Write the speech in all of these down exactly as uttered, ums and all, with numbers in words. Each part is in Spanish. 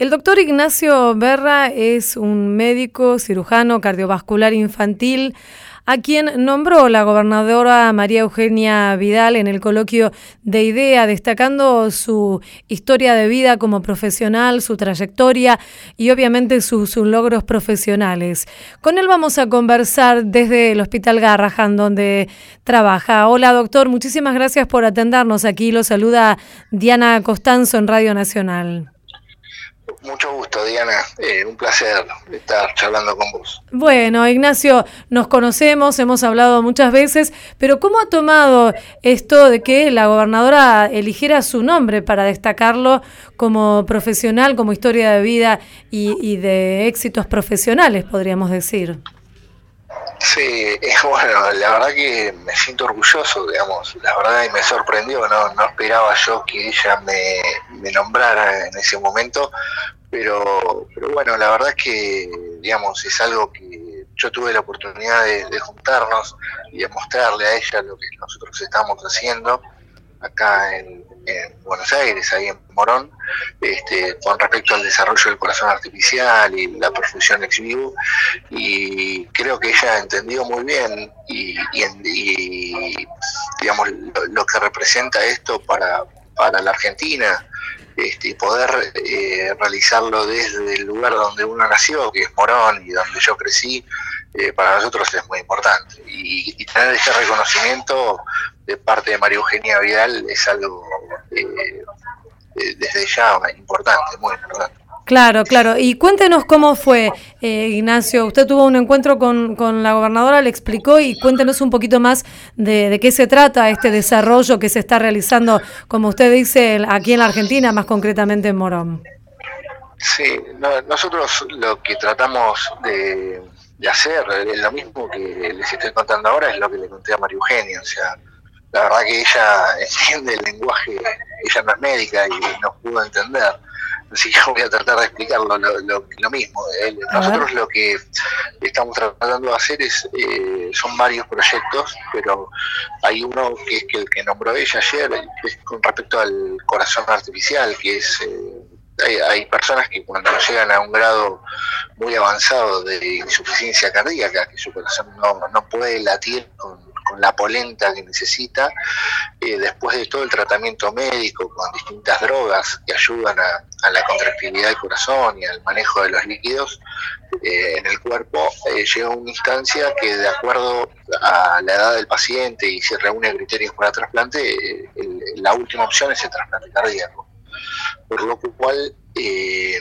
El doctor Ignacio Berra es un médico cirujano cardiovascular infantil a quien nombró la gobernadora María Eugenia Vidal en el coloquio de IDEA, destacando su historia de vida como profesional, su trayectoria y obviamente sus, sus logros profesionales. Con él vamos a conversar desde el Hospital Garrahan, donde trabaja. Hola, doctor, muchísimas gracias por atendernos. Aquí lo saluda Diana Costanzo en Radio Nacional. Mucho gusto, Diana. Eh, un placer estar charlando con vos. Bueno, Ignacio, nos conocemos, hemos hablado muchas veces, pero ¿cómo ha tomado esto de que la gobernadora eligiera su nombre para destacarlo como profesional, como historia de vida y, y de éxitos profesionales, podríamos decir? Sí, eh, bueno, la verdad que me siento orgulloso, digamos, la verdad, y me sorprendió, no, no esperaba yo que ella me, me nombrara en ese momento, pero, pero bueno, la verdad es que, digamos, es algo que yo tuve la oportunidad de, de juntarnos y de mostrarle a ella lo que nosotros estamos haciendo acá en, en Buenos Aires, ahí en Morón, este, con respecto al desarrollo del corazón artificial y la perfusión ex vivo, y creo que ella entendió muy bien y, y, y digamos lo, lo que representa esto para, para la Argentina, este, y poder eh, realizarlo desde el lugar donde uno nació, que es Morón, y donde yo crecí, eh, para nosotros es muy importante, y, y tener ese reconocimiento de parte de María Eugenia Vidal es algo eh, desde ya importante, muy importante. Claro, claro. Y cuéntenos cómo fue, eh, Ignacio. Usted tuvo un encuentro con, con la gobernadora, le explicó, y cuéntenos un poquito más de, de qué se trata este desarrollo que se está realizando, como usted dice, aquí en la Argentina, más concretamente en Morón. Sí, no, nosotros lo que tratamos de, de hacer, lo mismo que les estoy contando ahora, es lo que le conté a María Eugenia. O sea, la verdad que ella entiende el lenguaje, ella no es médica y nos pudo entender, así que voy a tratar de explicarlo lo, lo, lo mismo. Nosotros lo que estamos tratando de hacer es, eh, son varios proyectos, pero hay uno que es que el que nombró ella ayer, que es con respecto al corazón artificial, que es... Eh, Hay, hay personas que cuando llegan a un grado muy avanzado de insuficiencia cardíaca, que su corazón no, no puede latir con, con la polenta que necesita, eh, después de todo el tratamiento médico con distintas drogas que ayudan a, a la contractilidad del corazón y al manejo de los líquidos eh, en el cuerpo, eh, llega a una instancia que, de acuerdo a la edad del paciente y si reúne criterios para trasplante, eh, el, la última opción es el trasplante cardíaco. Por lo cual, eh,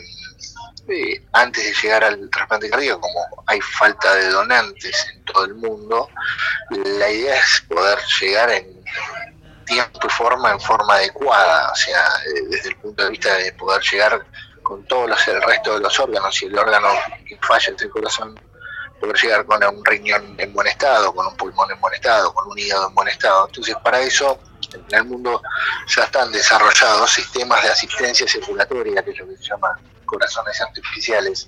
eh, antes de llegar al trasplante cardíaco, como hay falta de donantes en todo el mundo, la idea es poder llegar en tiempo y forma, en forma adecuada, o sea, eh, desde el punto de vista de poder llegar con todos los, el resto de los órganos, y el órgano que falla es el corazón, poder llegar con un riñón en buen estado, con un pulmón en buen estado, con un hígado en buen estado. Entonces, para eso, en el mundo ya están desarrollados sistemas de asistencia circulatoria, que es lo que se llama corazones artificiales,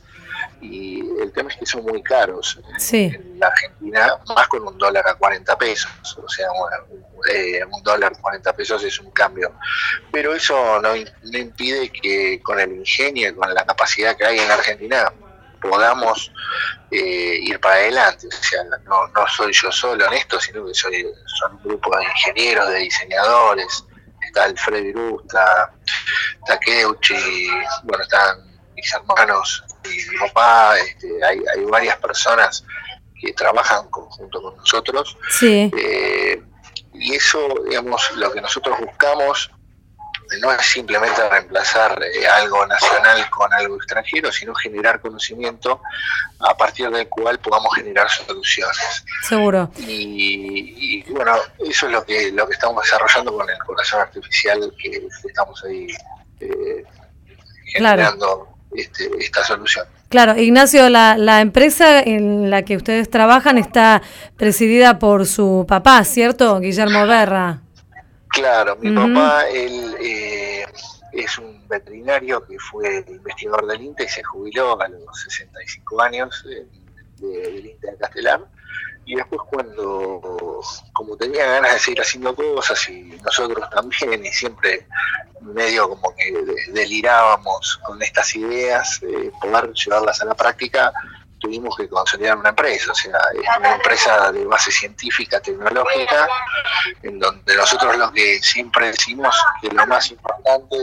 y el tema es que son muy caros. Sí. En la Argentina, más con un dólar a cuarenta pesos, o sea, bueno, eh, un dólar cuarenta pesos es un cambio, pero eso no, no impide que con el ingenio y con la capacidad que hay en la Argentina podamos eh, ir para adelante. O sea, no, no soy yo solo en esto, sino que soy, son un grupo de ingenieros, de diseñadores. Está Alfredo Irusta, está Keuchi, bueno, están mis hermanos y mi papá, este, hay, hay varias personas que trabajan junto con nosotros. Sí. Eh, y eso, digamos, lo que nosotros buscamos no es simplemente reemplazar eh, algo nacional con algo extranjero, sino generar conocimiento a partir del cual podamos generar soluciones. Seguro. Y, y bueno, eso es lo que lo que estamos desarrollando con el corazón artificial, que estamos ahí eh, generando claro. este, esta solución. Claro, Ignacio, la, la empresa en la que ustedes trabajan está presidida por su papá, ¿cierto? Guillermo Berra. Claro, mi Uh-huh. papá, él eh, es un veterinario que fue investigador del INTA y se jubiló a los sesenta y cinco años eh, de, del INTA de Castelar, Y después cuando, como tenía ganas de seguir haciendo cosas y nosotros también, y siempre medio como que delirábamos con estas ideas, eh, poder llevarlas a la práctica, tuvimos que consolidar una empresa, o sea, es una empresa de base científica, tecnológica, en donde nosotros lo que siempre decimos que lo más importante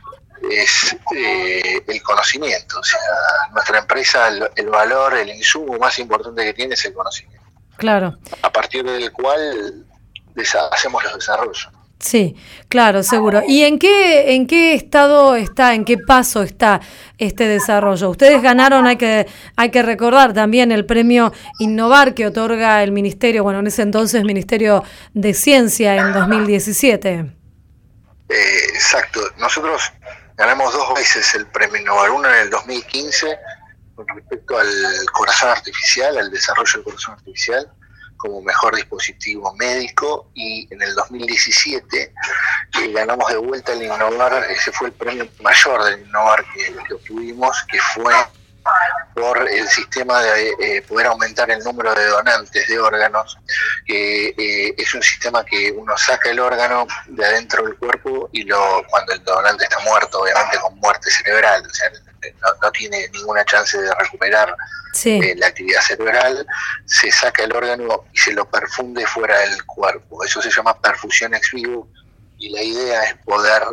es eh, el conocimiento, o sea, nuestra empresa, el, el valor, el insumo más importante que tiene es el conocimiento. Claro. A partir del cual hacemos los desarrollos. Sí, claro, seguro. ¿Y en qué en qué estado está, en qué paso está este desarrollo? Ustedes ganaron, hay que hay que recordar también el premio Innovar que otorga el Ministerio, bueno, en ese entonces Ministerio de Ciencia en dos mil diecisiete. Eh, exacto. Nosotros ganamos dos veces el premio Innovar, uno en el dos mil quince con respecto al corazón artificial, al desarrollo del corazón artificial, como mejor dispositivo médico, y en el dos mil diecisiete eh, ganamos de vuelta el Innovar. Ese fue el premio mayor del Innovar que, que obtuvimos, que fue por el sistema de eh, poder aumentar el número de donantes de órganos, que eh, es un sistema que uno saca el órgano de adentro del cuerpo y lo cuando el donante está muerto, obviamente con muerte cerebral, o sea, no, no tiene ninguna chance de recuperar sí. eh, la actividad cerebral, se saca el órgano y se lo perfunde fuera del cuerpo. Eso se llama perfusión ex vivo, y la idea es poder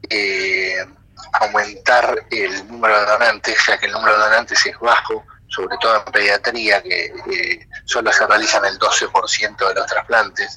eh, aumentar el número de donantes, ya que el número de donantes es bajo, sobre todo en pediatría, que eh, solo se realizan el doce por ciento de los trasplantes,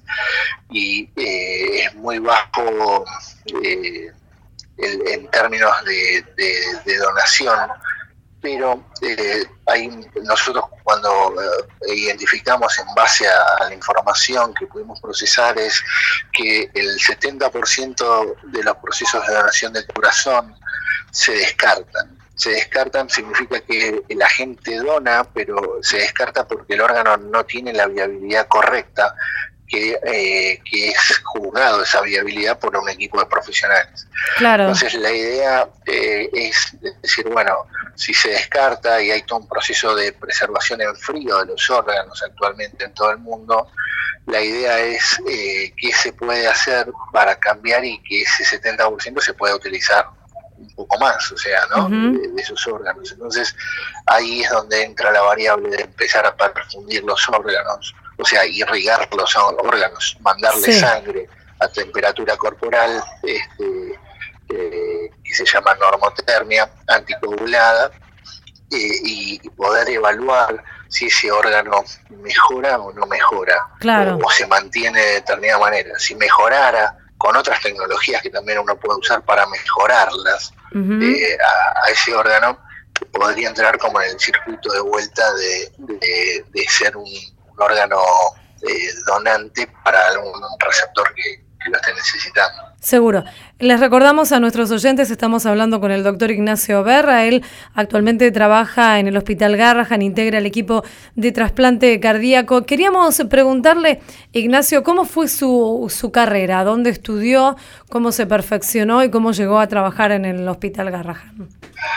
y eh, es muy bajo eh, el, en términos de, de, de donación, pero eh, hay, nosotros cuando eh, identificamos en base a, a la información que pudimos procesar es que el setenta por ciento de los procesos de donación del corazón se descartan. Se descartan significa que la gente dona, pero se descarta porque el órgano no tiene la viabilidad correcta, que, eh, que es juzgado esa viabilidad por un equipo de profesionales. Claro. Entonces la idea eh, es decir, bueno, si se descarta y hay todo un proceso de preservación en frío de los órganos actualmente en todo el mundo, la idea es eh, qué se puede hacer para cambiar y que ese setenta por ciento se pueda utilizar un poco más, o sea, ¿no? Uh-huh. de, de esos órganos. Entonces ahí es donde entra la variable de empezar a perfundir los órganos, o sea, irrigar los órganos, mandarle sí. sangre a temperatura corporal, este, eh, que se llama normotermia anticoagulada, eh, y poder evaluar si ese órgano mejora o no mejora, claro. o, o se mantiene de determinada manera. Si mejorara con otras tecnologías que también uno puede usar para mejorarlas uh-huh. eh, a, a ese órgano, podría entrar como en el circuito de vuelta de, de, de ser un, un órgano eh, donante para algún receptor que, que lo esté necesitando. Seguro. Les recordamos a nuestros oyentes, estamos hablando con el doctor Ignacio Berra. Él actualmente trabaja en el Hospital Garrahan, integra el equipo de trasplante cardíaco. Queríamos preguntarle, Ignacio, ¿cómo fue su, su carrera? ¿Dónde estudió? ¿Cómo se perfeccionó? ¿Y cómo llegó a trabajar en el Hospital Garrahan?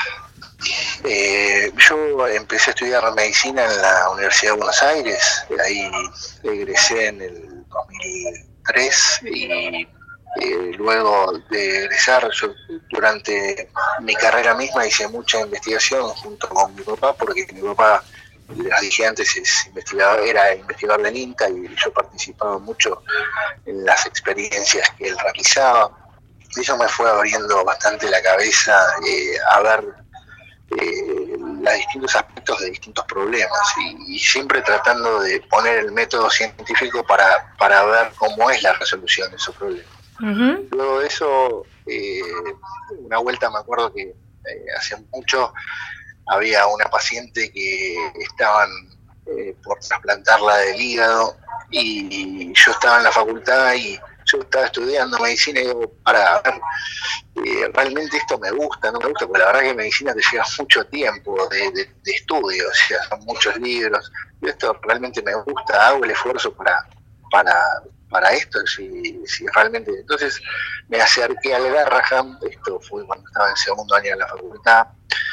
Eh, yo empecé a estudiar medicina en la Universidad de Buenos Aires. Ahí egresé en el dos mil tres y... Eh, luego de egresar, yo durante mi carrera misma hice mucha investigación junto con mi papá, porque mi papá, les dije antes, es investigador, era investigador del INTA y yo participaba mucho en las experiencias que él realizaba. Y eso me fue abriendo bastante la cabeza eh, a ver eh, los distintos aspectos de distintos problemas y, y siempre tratando de poner el método científico para, para ver cómo es la resolución de esos problemas. Uh-huh. Luego de eso, eh, una vuelta me acuerdo que eh, hace mucho había una paciente que estaban eh, por trasplantarla del hígado y, y yo estaba en la facultad y yo estaba estudiando medicina y digo, para ver, eh, realmente esto me gusta, no me gusta, porque la verdad que medicina te lleva mucho tiempo de, de, de estudio, o sea, son muchos libros, y esto realmente me gusta, hago el esfuerzo para... para para esto, si, si realmente... Entonces me acerqué al Garrahan, esto fue cuando estaba en segundo año de la facultad,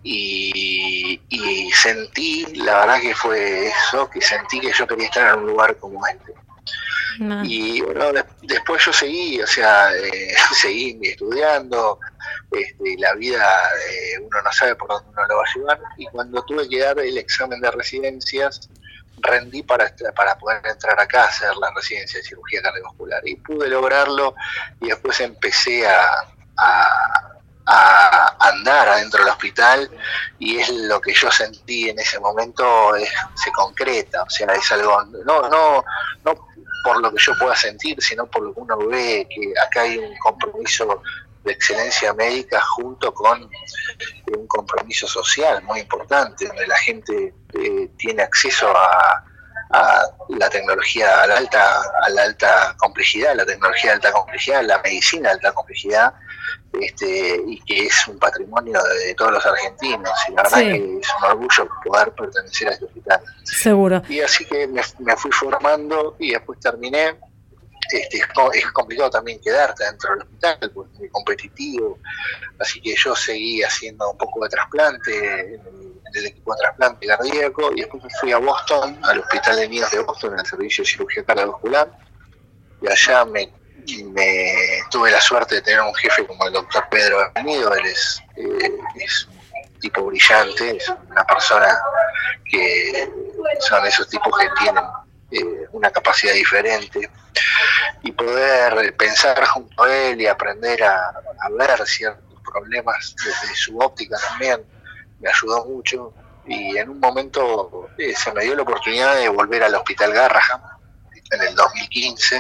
y, y sentí, la verdad que fue eso, que sentí que yo quería estar en un lugar como este. No. Y bueno, de, después yo seguí, o sea, eh, seguí estudiando, este, la vida eh, uno no sabe por dónde uno lo va a llevar, y cuando tuve que dar el examen de residencias, rendí para, para poder entrar acá a hacer la residencia de cirugía cardiovascular, y pude lograrlo, y después empecé a, a, a andar adentro del hospital, y es lo que yo sentí en ese momento, es, se concreta, o sea, es algo, no, no, no por lo que yo pueda sentir, sino por lo que uno ve, que acá hay un compromiso de excelencia médica junto con un compromiso social muy importante, donde la gente eh, tiene acceso a, a la tecnología a la alta a la alta complejidad, la tecnología de alta complejidad, la medicina de alta complejidad, este, y que es un patrimonio de, de todos los argentinos, y la verdad sí. que es un orgullo poder pertenecer a este hospital. Seguro. Y así que me, me fui formando y después terminé. Este, es complicado también quedarte dentro del hospital, porque es muy competitivo, así que yo seguí haciendo un poco de trasplante en el, en el equipo de trasplante cardíaco, y después me fui a Boston, al Hospital de Niños de Boston, en el servicio de cirugía cardiovascular, y allá me, me tuve la suerte de tener un jefe como el doctor Pedro Bernido. Él es, eh, es un tipo brillante, es una persona que son esos tipos que tienen eh, una capacidad diferente, y poder pensar junto a él y aprender a, a ver ciertos problemas desde su óptica también me ayudó mucho, y en un momento eh, se me dio la oportunidad de volver al Hospital Garrahan en el dos mil quince,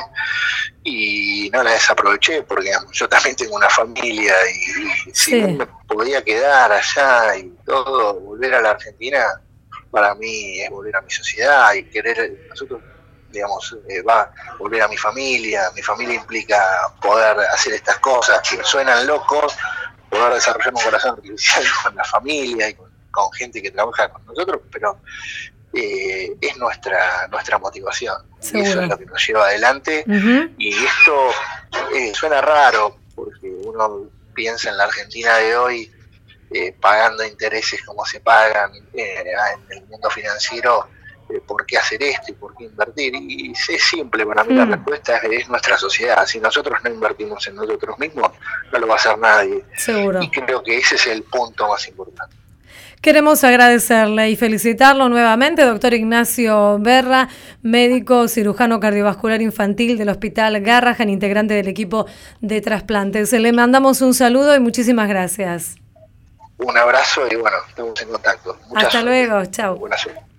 y no la desaproveché porque digamos, yo también tengo una familia, y, y si sí. me podía quedar allá y todo, volver a la Argentina para mí es volver a mi sociedad y querer, nosotros digamos, eh, va a volver a mi familia. Mi familia implica poder hacer estas cosas que suenan locos, poder desarrollar un corazón artificial con la familia y con, con gente que trabaja con nosotros, pero eh, es nuestra nuestra motivación. Y eso es lo que nos lleva adelante. Uh-huh. Y esto eh, suena raro, porque uno piensa en la Argentina de hoy, eh, pagando intereses como se pagan eh, en el mundo financiero. ¿Por qué hacer esto y por qué invertir? Y es simple, para mí mm. la respuesta es, es nuestra sociedad. Si nosotros no invertimos en nosotros mismos, no lo va a hacer nadie. Seguro. Y creo que ese es el punto más importante. Queremos agradecerle y felicitarlo nuevamente, doctor Ignacio Berra, médico cirujano cardiovascular infantil del Hospital Garrahan, integrante del equipo de trasplantes. Le mandamos un saludo y muchísimas gracias. Un abrazo y bueno, estamos en contacto. Mucha Hasta suerte. luego, chao. Buena suerte.